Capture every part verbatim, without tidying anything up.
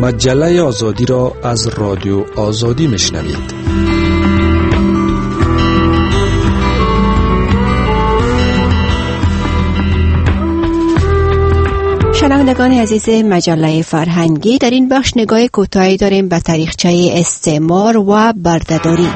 مجله آزادی را از رادیو آزادی میشنوید. شنوندگان عزیز مجله فرهنگی، در این بخش نگاه کوتاهی داریم به تاریخچه استعمار و بردهداری.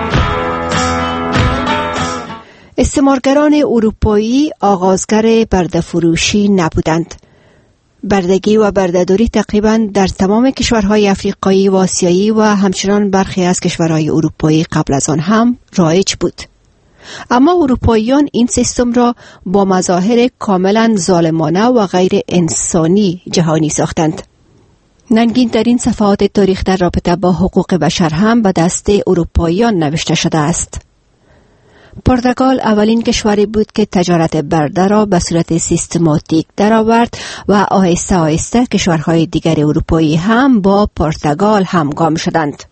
استعمارگران اروپایی آغازگر برده‌فروشی نبودند. بردگی و بردهداری تقریباً در تمام کشورهای افریقایی و آسیایی و همچنان برخی از کشورهای اروپایی قبل از آن هم رایج بود. اما اروپاییان این سیستم را با مظاهر کاملا ظالمانه و غیر انسانی جهانی ساختند. ننگین در این صفحات تاریخ در رابطه با حقوق بشر هم به دست اروپاییان نوشته شده است. پرتغال اولین کشوری بود که تجارت برده را به صورت سیستماتیک درآورد و آهسته آهسته کشورهای دیگر اروپایی هم با پرتغال همگام شدند.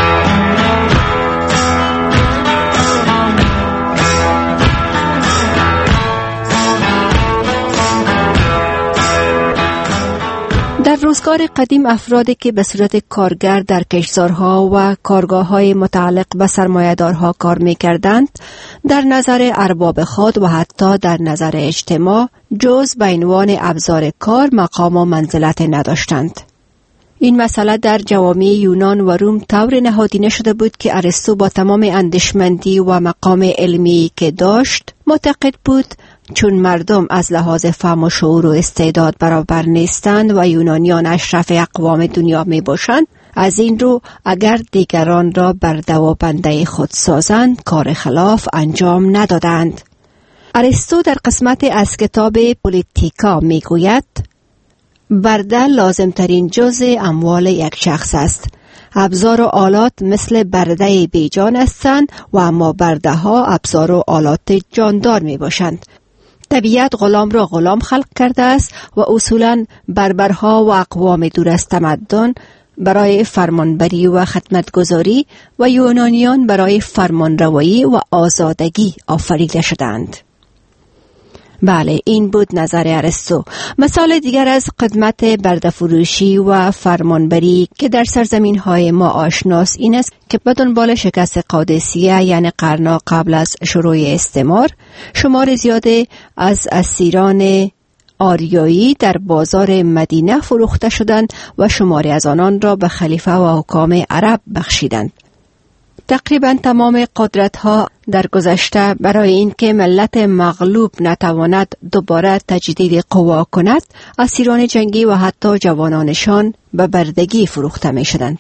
در روزگار قدیم افرادی که به صورت کارگر در کشتزارها و کارگاه‌های متعلق به سرمایه‌دارها کار می‌کردند، در نظر ارباب خود و حتی در نظر اجتماع جز به عنوان ابزار کار مقام و منزلت نداشتند. این مسئله در جوامع یونان و روم طور نهادینه شده بود که ارسطو با تمام اندیشمندی و مقام علمی که داشت معتقد بود چون مردم از لحاظ فهم و شعور و استعداد برابر نیستند و یونانیان اشرف اقوام دنیا می باشند، از این رو اگر دیگران را برده و بنده خود سازند کار خلاف انجام ندادند. ارسطو در قسمت از کتاب پولیتیکا می گوید برده لازم ترین جزء اموال یک شخص است. ابزار و آلات مثل برده بیجان هستند و اما برده ها ابزار و آلات جاندار می باشند. طبیعت غلام را غلام خلق کرده است و اصولاً بربرها و اقوام دور از تمدن برای فرمانبری و خدمتگزاری و یونانیان برای فرمانروایی و آزادگی آفریده شدند. بله، این بود نظر ارسطو. مثال دیگر از خدمت برده‌فروشی و فرمانبری که در سرزمین های ما آشناست این است که به دنبال شکست قادسیه یعنی قرنها قبل از شروع استعمار، شمار زیاده از اسیران آریایی در بازار مدینه فروخته شدند و شماری از آنان را به خلیفه و حکام عرب بخشیدند. تقریبا تمام قدرت‌ها در گذشته برای اینکه ملت مغلوب نتواند دوباره تجدید قوا کند، اسیران جنگی و حتی جوانانشان به بردگی فروخته می‌شدند.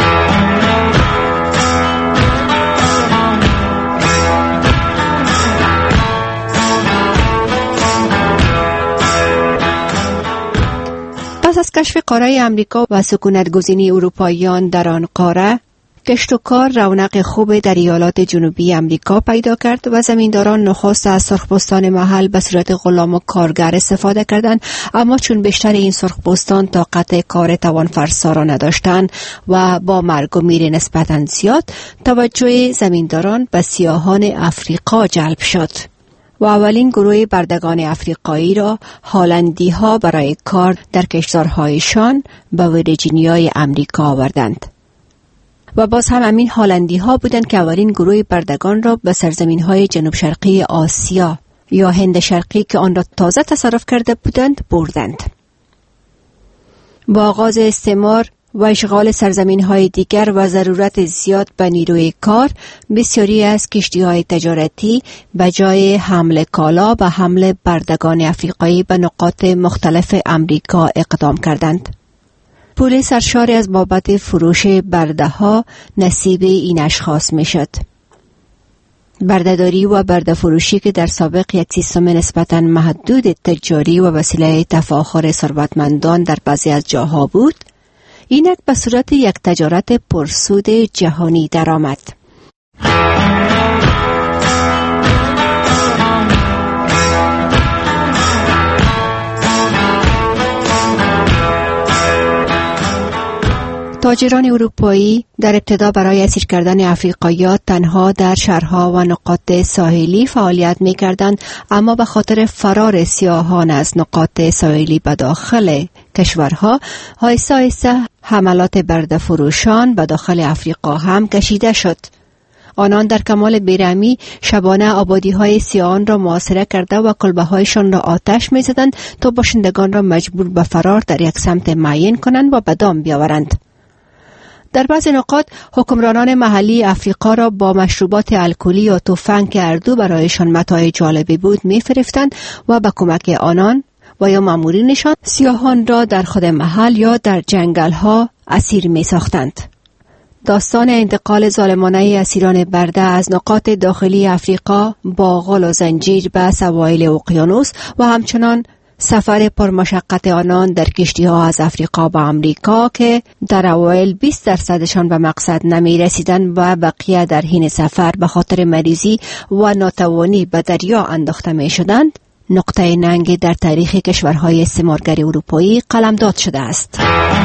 پس از کشف قاره امریکا و سکونت گزینی اروپاییان در آن قاره، کشت و کار رونق خوب در ایالات جنوبی امریکا پیدا کرد و زمینداران نخست از سرخپوستان محل به صورت غلام و کارگر استفاده کردند، اما چون بیشتر این سرخپوستان طاقت کار توانفرسا را نداشتند و با مرگ و میر نسبتاً زیاد، توجه زمینداران به سیاهان افریقا جلب شد و اولین گروه بردگان افریقایی را هالندی ها برای کار در کشتزارهایشان به ویرجینیای امریکا آوردند. و باز هم همین هالندی ها بودند که اولین گروه بردگان را به سرزمین های جنوب شرقی آسیا یا هند شرقی که آن را تازه تصرف کرده بودند بردند. با آغاز استعمار و اشغال سرزمین های دیگر و ضرورت زیاد به نیروی کار، بسیاری از کشتی های تجارتی به جای حمل کالا به حمل بردگان افریقایی به نقاط مختلف امریکا اقدام کردند. پول سرشاری از بابت فروش برده ها نصیب این اشخاص می شد. بردهداری و برده فروشی که در سابق یک سیستم نسبتاً محدود تجاری و وسیله تفاخر ثروتمندان در بعضی از جاها بود، اینک به صورت یک تجارت پرسود جهانی درآمد. تاجران اروپایی در ابتدا برای اسیر کردن افریقایی‌ها تنها در شهرها و نقاط ساحلی فعالیت می‌کردند، اما به خاطر فرار سیاهان از نقاط ساحلی به داخل کشورها آهسته آهسته حملات برده فروشان به داخل افریقا هم کشیده شد. آنان در کمال بیرحمی شبانه آبادی های سیاهان را محاصره کرده و کلبه هایشان را آتش می زدند تا باشندگان را مجبور به فرار در یک سمت معین کنند و به دام بیاورند. در بعض نقاط حکمرانان محلی افریقا را با مشروبات الکلی یا تفنگ که اردو برایشان متاع جالبی بود می فریفتند و به کمک آنان و یا مامورینشان سیاهان را در خود محل یا در جنگل ها اسیر می ساختند. داستان انتقال ظالمانه اسیران برده از نقاط داخلی افریقا با غل و زنجیر به سواحل اقیانوس و همچنان سفر پرمشقت آنان در کشتی ها از افریقا به امریکا که در اوایل بیست درصدشان به مقصد نمی رسیدند و بقیه در حین سفر به خاطر مریضی و ناتوانی به دریا انداخته می شدند، نقطه ننگ در تاریخ کشورهای استعمارگر اروپایی قلمداد شده است.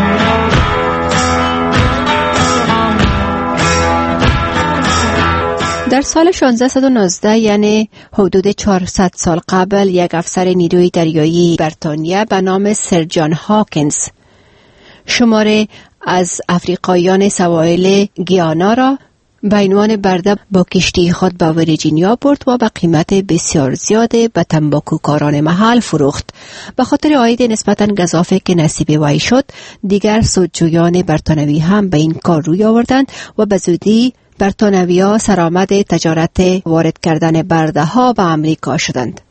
در سال شانزده نوزده یعنی حدود چهارصد سال قبل یک افسر نیروی دریایی بریتانیا به نام سر جان هاکینز شماره از افریقاییان سواحل گیانا را به عنوان برده با کشتی خود به ویرجینیا برد و به قیمت بسیار زیاد به تنباکوکاران محل فروخت. به خاطر عاید نسبتاً گزافه که نصیب وی شد، دیگر سودجویان بریتانیایی هم به این کار روی آوردند و به زودی بریتانیایی‌ها سرآمد تجارت وارد کردن برده ها به امریکا شدند.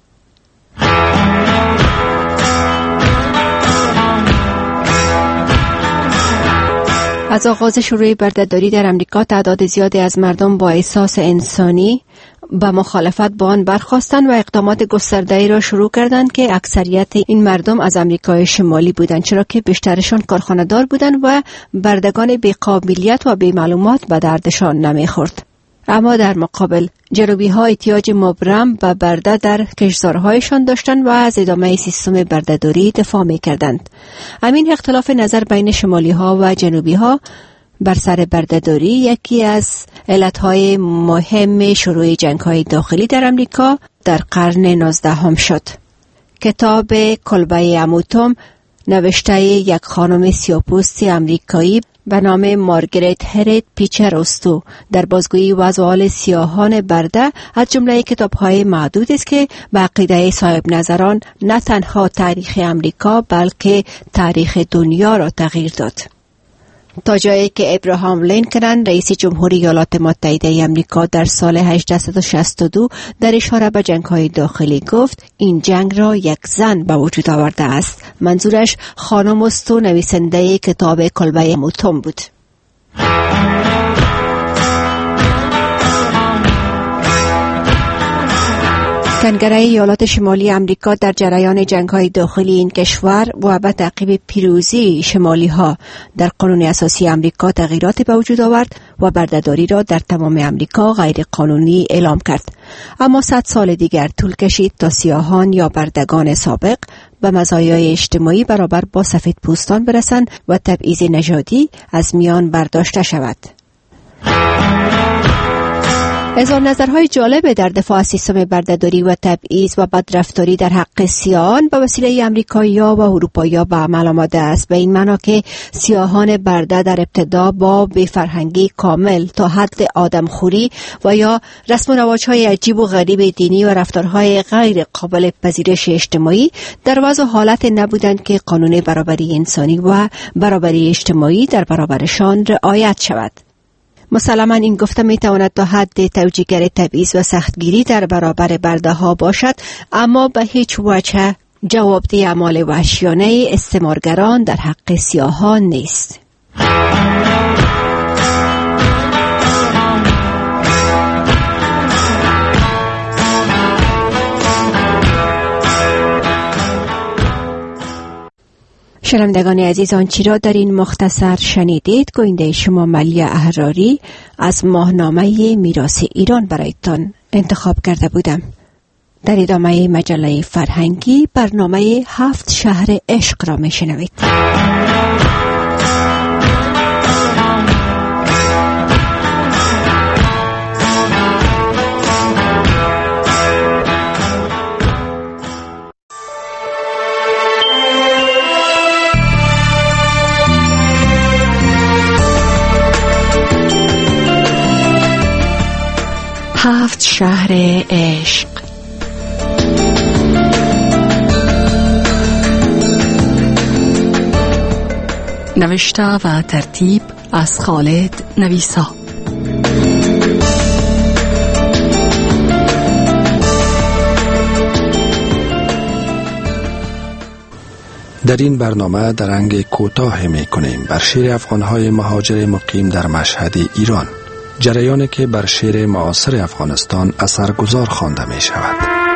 از آغاز شروع بردهداری در امریکا تعداد زیادی از مردم با احساس انسانی به مخالفت با آن برخاستند و اقدامات گسترده‌ای را شروع کردند که اکثریت این مردم از امریکای شمالی بودند، چرا که بیشترشان کارخانه‌دار بودند و بردگان بی‌قابلیت و بی‌معلومات به دردشان نمی‌خورد. اما در مقابل جنوبی ها احتیاج مبرم به برده در کشتزارهایشان داشتند و از ادامه سیستم بردهداری دفاع می کردند. همین اختلاف نظر بین شمالی ها و جنوبی ها بر سر بردهداری یکی از علتهای مهم شروع جنگ های داخلی در امریکا در قرن نوزدهم شد. کتاب کلبه اموتوم نوشته یک خانم سیاه‌پوستی امریکایی به نام مارگریت هرت پیچر استو در بازگویی وضع حال سیاهان برده از جمله کتاب‌های معدود است که به عقیده صاحب نظران نه تنها تاریخ امریکا بلکه تاریخ دنیا را تغییر داد. تا جایی که ابراهام لینکن رئیس جمهوری ایالات متحده آمریکا در سال هجده شصت و دو در اشاره به جنگ‌های داخلی گفت این جنگ را یک زن به وجود آورده است. منظورش خانم استو نویسنده کتاب کلبه اموتوم بود. کنگره ایالات شمالی امریکا در جریان جنگ‌های داخلی این کشور و به تعقیب پیروزی شمالی‌ها در قانون اساسی امریکا تغییراتی به وجود آورد و بردهداری را در تمام امریکا غیر قانونی اعلام کرد. اما صد سال دیگر طول کشید تا سیاهان یا بردگان سابق به مزایای اجتماعی برابر با سفید پوستان برسند و تبعیض نژادی از میان برداشته شود. اظهار نظرهای جالب در دفاع از سیستم بردهداری و تبعیض و بدرفتاری در حق سیاهان به وسیله امریکایی‌ها و اروپایی‌ها به عمل آمده است، به این معنا که سیاهان برده در ابتدا با بی‌فرهنگی کامل تا حد آدمخوری و یا رسم و رواج‌های عجیب و غریب دینی و رفتارهای غیر قابل پذیرش اجتماعی در وضع حالت نبودند که قانون برابری انسانی و برابری اجتماعی در برابرشان رعایت شود. مسلماً این گفته می تواند تا حد توجیهگر تبعیض و سختگیری در برابر برده ها باشد، اما به هیچ وجه جوابدهی اعمال وحشیانه استعمارگران در حق سیاهان نیست. شنوندگان عزیز، آنچه را در این مختصر شنیدید گوینده شما ملیه احراری از ماهنامه میراث ایران برایتان انتخاب کرده بودم. در ادامه مجله فرهنگی برنامه هفت شهر عشق را می شنوید. شهر عشق. نوشته و ترتیب از خالد نویسا. در این برنامه درنگ کوتاه می کنیم بر شعر افغانهای مهاجر مقیم در مشهد ایران، جریانی که بر شعر معاصر افغانستان اثرگذار خوانده می شود.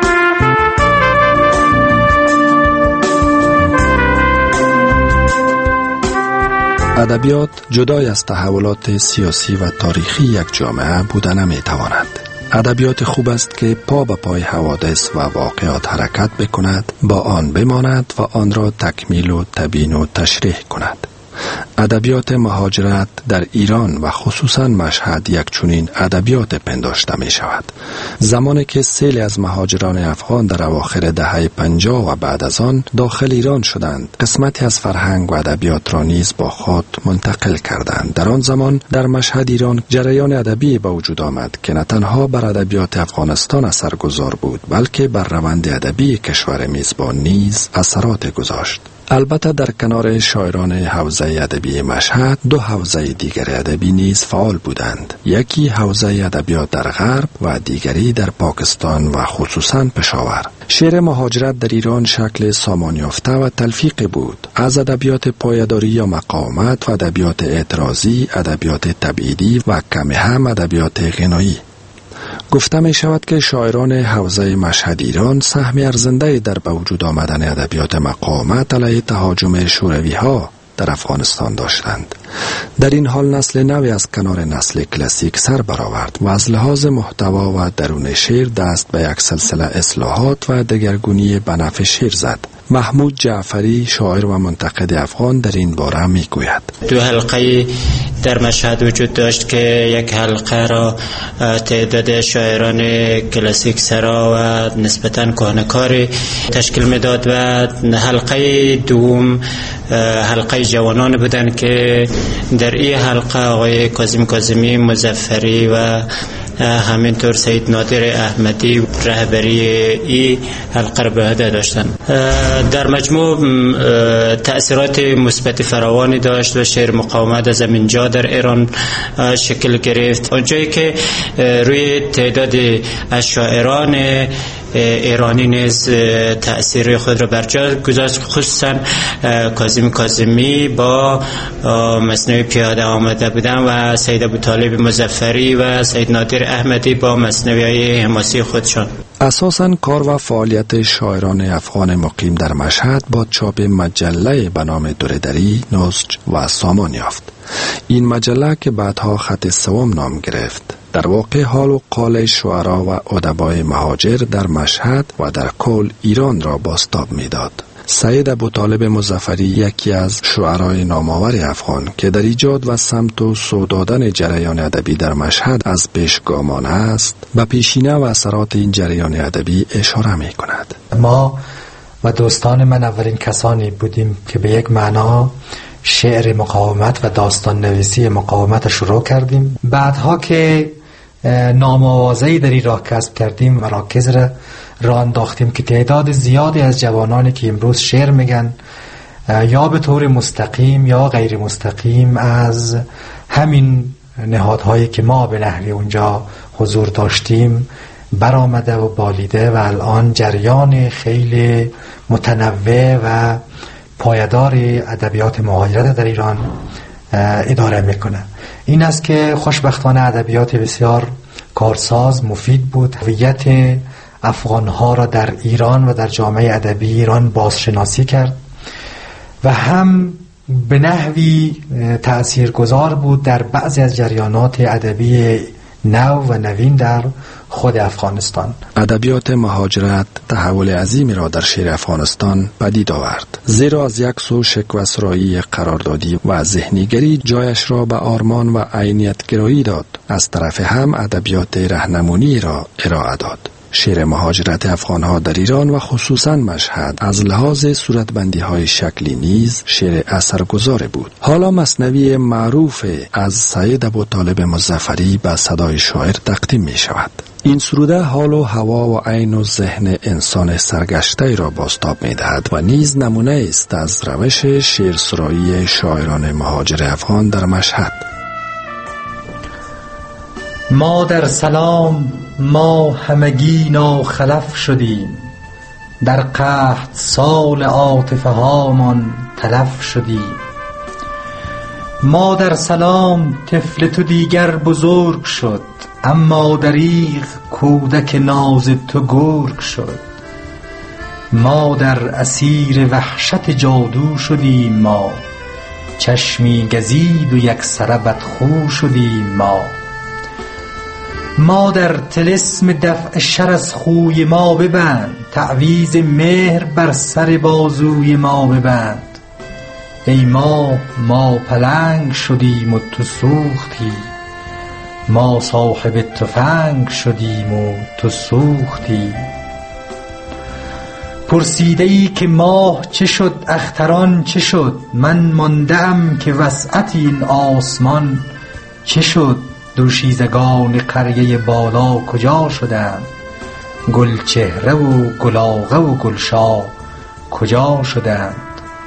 ادبیات جدای از تحولات سیاسی و تاریخی یک جامعه بوده نمی تواند. ادبیات خوب است که پا به پای حوادث و واقعات حرکت بکند، با آن بماند و آن را تکمیل و تبیین و تشریح کند. ادبیات مهاجرت در ایران و خصوصا مشهد یک چنین ادبیات پنداشته می شود. زمانی که سیل از مهاجران افغان در اواخر دهه پنجاه و بعد از آن داخل ایران شدند، قسمتی از فرهنگ و ادبیات را نیز با خود منتقل کردند. در آن زمان در مشهد ایران جریان ادبی به وجود آمد که نه تنها بر ادبیات افغانستان اثرگذار بود، بلکه بر روند ادبی کشور میزبان نیز اثرات گذاشت. البته در کنار شاعران حوزه ادبی مشهد دو حوزه دیگر ادبی نیز فعال بودند. یکی حوزه ادبیات در غرب و دیگری در پاکستان و خصوصا پشاور. شعر مهاجرت در ایران شکل سامان یافته و تلفیق بود، از ادبیات پایداری یا مقاومت و ادبیات اعتراضی، ادبیات تبعیدی و کمی هم ادبیات غنایی. گفته می شود که شاعران حوزه مشهد ایران سهمی ارزنده در به وجود آمدن ادبیات مقاومت علیه تهاجم شوروی ها در افغانستان داشتند. در این حال نسل نوی از کنار نسل کلاسیک سر برآورد و از لحاظ محتوا و درون شعر دست به یک سلسله اصلاحات و دگرگونی به نفع شعر زد. محمود جعفری، شاعر و منتقد افغان، در این باره می گوید: دو حلقه در مشهد وجود داشت که یک حلقه را تعداد شاعران کلاسیک سرا و نسبتاً کهنه‌کار تشکیل میداد و حلقه دوم حلقه جوانان بودند که در این حلقه آقای کاظم کاظمی، مظفری و همینطور سید نادر احمدی رهبری این حلقه را به عهده داشتند. در مجموع تأثیرات مثبت فراوانی داشت و شعر مقاومت از اینجا در ایران شکل گرفت، اونجایی که روی تعداد از شاعران ایرانی نیز تأثیر خود را بر جا گذاشت، خصوصا کاظم کاظمی با مثنوی پیاده آمده بودن و سید ابوطالب مظفری و سید نادر احمدی با مثنوی‌های حماسی خودشان. اساساً کار و فعالیت شاعران افغان مقیم در مشهد با چاپ مجله به نام دوردری، نسج و سامان یافت. این مجله که بعدها خط سوم نام گرفت، در واقع حال و قال شعرا و ادبای مهاجر در مشهد و در کل ایران را بازتاب می‌داد. سید ابوطالب مظفری یکی از شعرای نامآور افغان که در ایجاد و سمت و سو دادن جریان ادبی در مشهد از پیش گامانه است، به پیشینه و اثرات این جریان ادبی اشاره می‌کند. ما و دوستان من اولین کسانی بودیم که به یک معنا شعر مقاومت و داستان نویسی مقاومت شروع کردیم. بعدها که نام‌آوازه‌ای در این راه کسب کردیم، مراکز را راه انداختیم که تعداد زیادی از جوانانی که امروز شعر میگن یا به طور مستقیم یا غیر مستقیم از همین نهادهایی که ما به نحوی اونجا حضور داشتیم برآمده و بالیده و الان جریان خیلی متنوع و پایدار ادبیات مهاجرت در ایران اداره میکنه. این است که خوشبختانه ادبیات بسیار کارساز مفید بود، هویت افغانها را در ایران و در جامعه ادبی ایران بازشناسی کرد و هم به نحوی تأثیرگذار بود در بعضی از جریانات ادبی نو و نوین در خود افغانستان. ادبیات مهاجرت تحول عظیمی را در شعر افغانستان پدید آورد، زیرا از یک سو شکوه‌سرایی قراردادی و ذهنیگری جایش را به آرمان و عینیت‌گرایی داد، از طرف هم ادبیات راهنمایی را ارائه داد. شعر مهاجرت افغانها در ایران و خصوصا مشهد از لحاظ صورتبندی های شکلی نیز شعر اثرگذار بود. حالا مثنوی معروف از سید ابوطالب مظفری به صدای شاعر تقدیم می شود. این سروده حال و هوا و عین و ذهن انسان سرگشته را بازتاب می دهد و نیز نمونه است از روش شعرسرایی شاعران مهاجر افغان در مشهد. ما در سلام ما همگی ناخلف شدیم، در قحط سال عاطفه هامان تلف شدیم. ما در سلام طفل تو دیگر بزرگ شد، اما دریغ کودک ناز تو گرگ شد. ما در اسیر وحشت جادو شدیم، ما چشمی گزید و یک سره بدخو شدیم. ما ما در طلسم دفع شر از خوی ما ببند، تعویذ مهر بر سر بازوی ما ببند. ای ما ما پلنگ شدیم و تو سوختی، ما صاحب تفنگ شدیم و تو سوختی. پرسیده ای که ماه چه شد اختران چه شد، من ماندم که وسعت این آسمان چه شد. دوشیزگان قریه بالا کجا شدند، گل چهره و گلاغه و گلشا کجا شدند.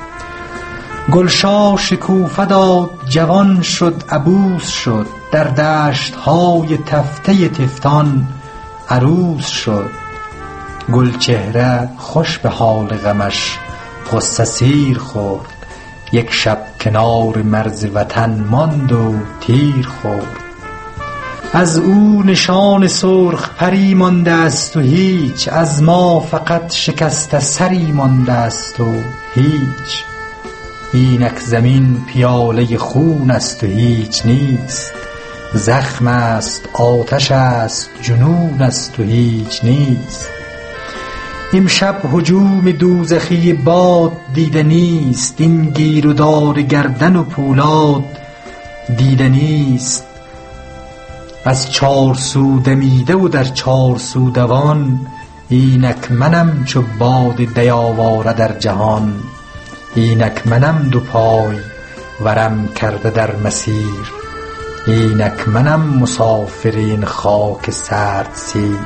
گلشا شکوفه داد جوان شد عبوس شد، در دشت های تفته تفتان عروس شد. گل چهره خوش به حال غمش غصه سیر خورد، یک شب کنار مرز وطن ماند و تیر خورد. از او نشان سرخ پری مانده است و هیچ، از ما فقط شکست سری مانده است و هیچ. اینک زمین پیاله خون است و هیچ نیست، زخم است آتش است جنون است و هیچ نیست. امشب هجوم دوزخی باد دیده نیست، این گیر و دار گردن و پولاد دیده نیست. از چار سو دمیده و در چار سو دوان، اینک منم چو باد دیاواره در جهان. اینک منم دو پای ورم کرده در مسیر، اینک منم مسافر این خاک سرد سیر.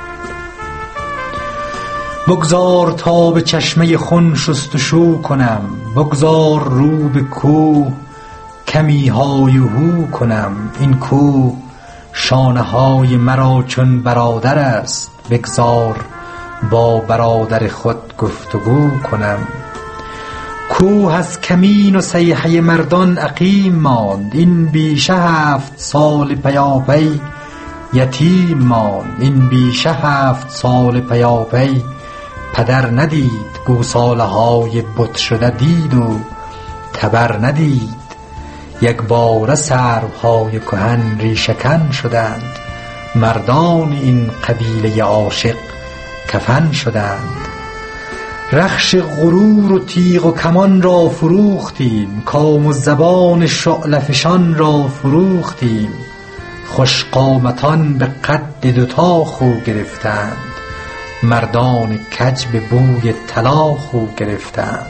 بگذار تا به چشمه خون شستشو کنم، بگذار رو به کوه کمی های و هو کنم. این کوه شانه های مرا چون برادر است، بگذار با برادر خود گفتگو کنم. کوه از کمین و صیحه مردان عقیم ماند، این بیشه هفت سال پیاپی یتیم ماند. این بیشه هفت سال پیاپی پدر ندید، گوساله های بت شده دید و تبر ندید. یک باره سروهای کهن ریشکن شدند، مردان این قبیله عاشق کفن شدند. رخش غرور و تیغ و کمان را فروختیم، کام و زبان شعله فشان را فروختیم. خوش قامتان به قد دوتا خو گرفتند، مردان کج به بوی طلا خو گرفتند.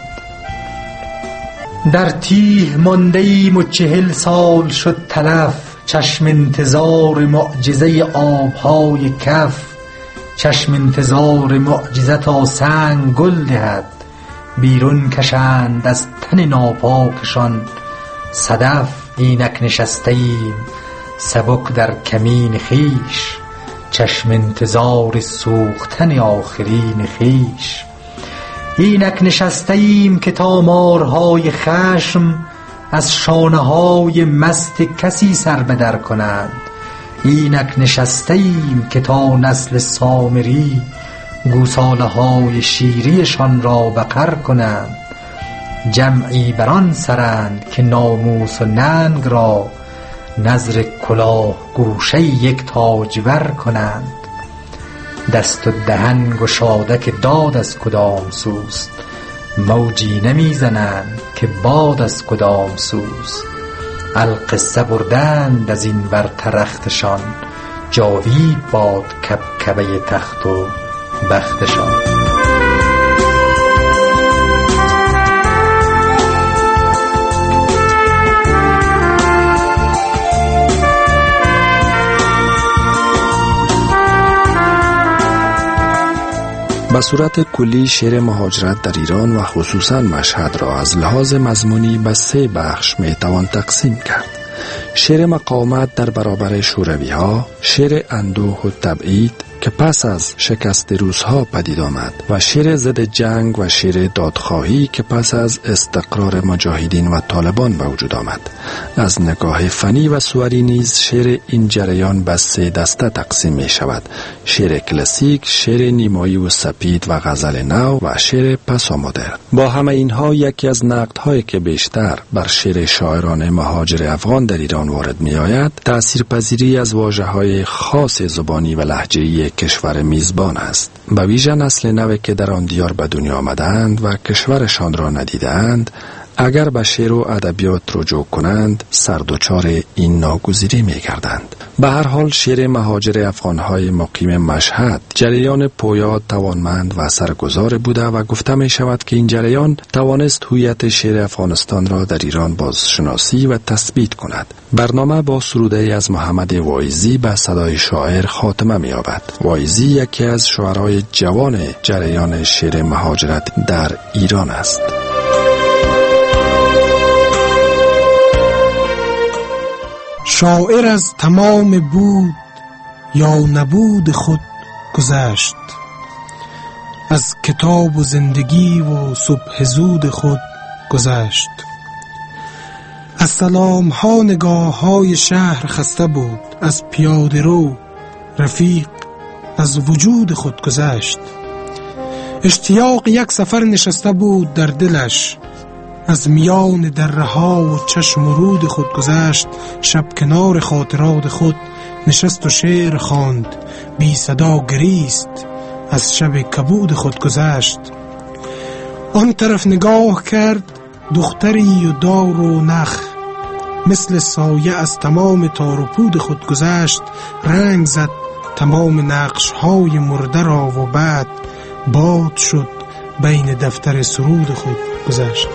در تیه مانده ایم و چهل سال شد تلف، چشم انتظار معجزه آبهای کف. چشم انتظار معجزه تا سنگ گل دهد، بیرون کشند از تن ناپاکشان صدف. اینک نشسته ایم سبک در کمین خیش، چشم انتظار سوختن آخرین خیش. اینک نشسته ایم که تا مارهای خشم از شانه های مست کسی سر بدر کنند. اینک نشسته ایم که تا نسل سامری گوساله های شیریشان را بقر کنند. جمعی بران سرند که ناموس و ننگ را نذر کلاه گوشه یک تاجور کنند. دست و دهن گشاده که داد از کدام سوست، موجی نمیزنند که باد از کدام سوست. القصه بردند از این بر ترختشان، جاوید باد کپ مرکبه تخت و بختشان. به صورت کلی شعر مهاجرت در ایران و خصوصا مشهد را از لحاظ مضمونی به سه بخش می توان تقسیم کرد. شعر مقاومت در برابر شوروی ها، شعر اندوه و تبعید که پس از شکست روس‌ها پدید آمد و شعر ضد جنگ و شعر دادخواهی که پس از استقرار مجاهدین و طالبان به وجود آمد. از نگاه فنی و صوری نیز شعر این جریان به سه دسته تقسیم می شود: شعر کلاسیک، شعر نیمایی و سپید و غزل نو و شعر پسامدرن. با همه اینها یکی از نقدهایی که بیشتر بر شعر شاعران مهاجر افغان در ایران وارد می آید تأثیرپذیری از واژه‌های خاص زبانی و لهجه‌ای کشور میزبان است. به ویژه نسل نوی که در آن دیار به دنیا آمدند و کشورشان را ندیدند، اگر به شعر و ادبیات رجوع کنند سردوچار این ناگزیری می گردند. به هر حال شعر مهاجر افغانهای مقیم مشهد جریان پویا، توانمند و سرگذار بوده و گفته می شود که این جریان توانست هویت شعر افغانستان را در ایران بازشناسی و تثبیت کند. برنامه با سروده از محمد واعظی به صدای شاعر خاتمه می یابد. واعظی یکی از شاعرای جوان جریان شعر مهاجرت در ایران است. شاعر از تمام بود یا نبود خود گذشت، از کتاب و زندگی و صبح زود خود گذشت. از سلام ها نگاه های شهر خسته بود، از پیاده رو رفیق از وجود خود گذشت. اشتیاق یک سفر نشسته بود در دلش، از میان دره ها و چشم و رود خود گذشت. شب کنار خاطرات خود نشست و شعر خواند، بی صدا گریست از شب کبود خود گذشت. آن طرف نگاه کرد دختری و دار و نخ، مثل سایه از تمام تار و پود خود گذشت. رنگ زد تمام نقش های مرده را و بعد باد شد بین دفتر سرود خود گذشت.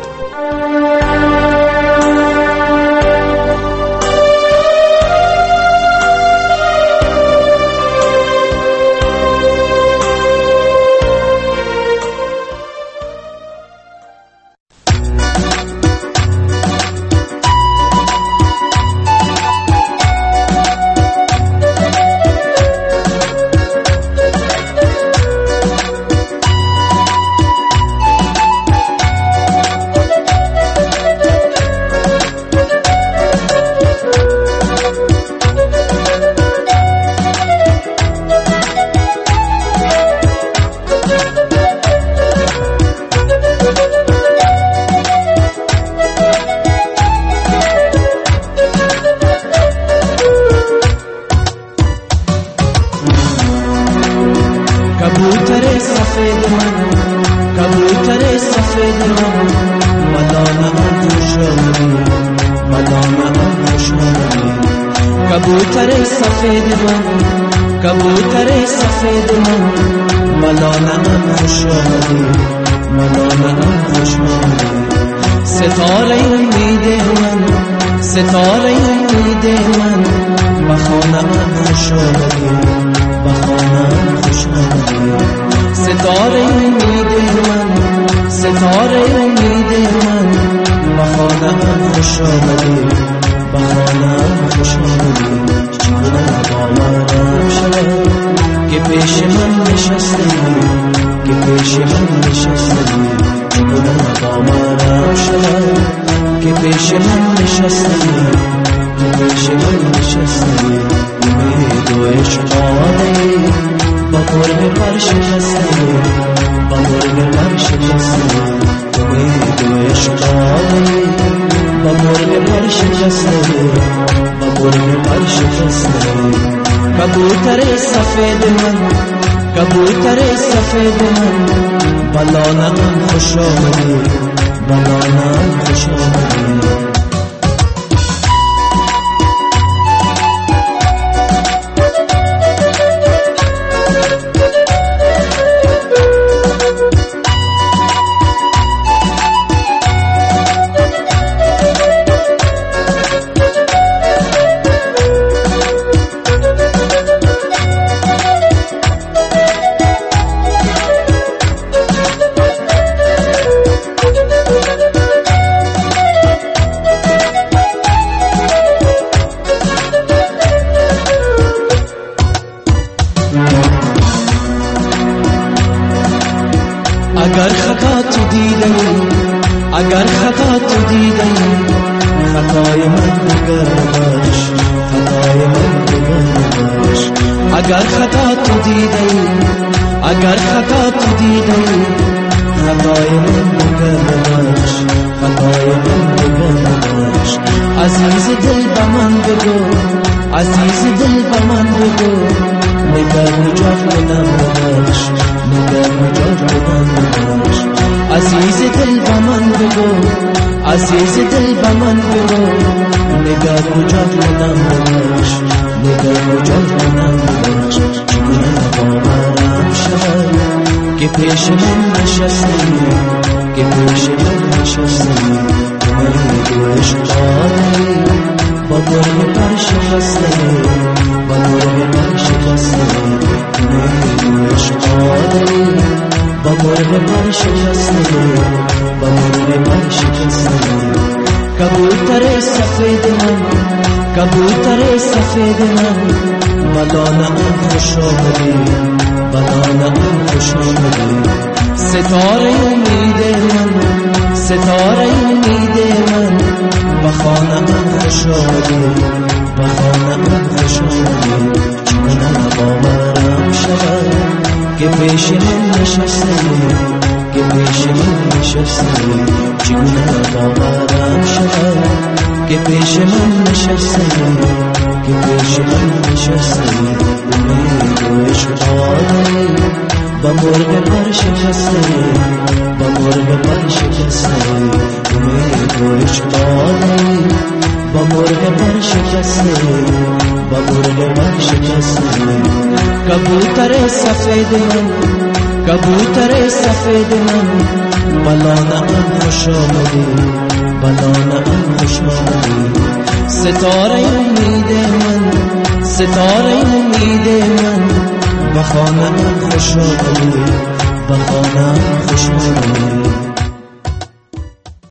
کبوتر سفید من، کبوتر سفید من، ملالم خوش آمدی، ملالم خوش آمدی. ستاره امید من، ستاره امید من، بخانم خوش آمدی، بخانم خوش آمدی. ستاره امید من، ستاره امید من، بخانم خوش آمدی، بخانم خوش آمدی. چگونه باورم شود که پیش من نشستی، که پیش من نشستی. چگونه باورم شود که پیش من نشستی، که پیش من نشستی. امید و عشق آمدی، با قرب پر شکستی، با قرب پر شکستی. امید و عشق آمدی، با مرگ پر شکسته، با مرگ پر شکسته. کبوتر سفید من، کبوتر سفید من، بلانم خوش آمدی، بلانم خوش آمدی. اگر خطا تو دیدی خطای من ببخش، خطای من ببخش. اگر خطا تو دیدی، اگر خطا تو دیدی خطای من ببخش، خطای من ببخش. عزیز دل به من بگو، عزیز دل به من بگو، نگر نجات بدم ببخش، نگر نجات بدم ببخش. عزیز دل به من بگو، عزیز دل به من بگو، نگر نجات بدم ببخش، نگر نجات بدم ببخش. چگونه باورم شود که پیش من نشستی، که پیش من نشستی، امید عشق داری با گرگ پر شکسته، با گرگ پر شکسته، امید عشق داری با گرگ پر شکسته، با گرگ پر شکسته. کبوتر سفید من، کبوتر سفید من، بدانم خوش آمدی، بدانم خوش آمدی. ستاره امید من، ستاره امید من، بخانه من خوش آمدی، بخانه من خوش آمدی. چگونه باورم شود که پیش من نشستی، که پیش من نشستی. چگونه باورم شود که پیش من نشستی، که پیش من نشستی. امید عشق داری با مرغ پر شکسته، با مرغ پر شکسته، امید عشق داری با مرغ پر شکسته، با مرغ پر شکسته. کبوتر سفید من، کبوتر سفید من، بلانه من خوش آمدی، بلانه من خوش آمدی. ستاره امید من، ستاره امید من، بخانه من خوش آمدی، بخانه خوش آمدی.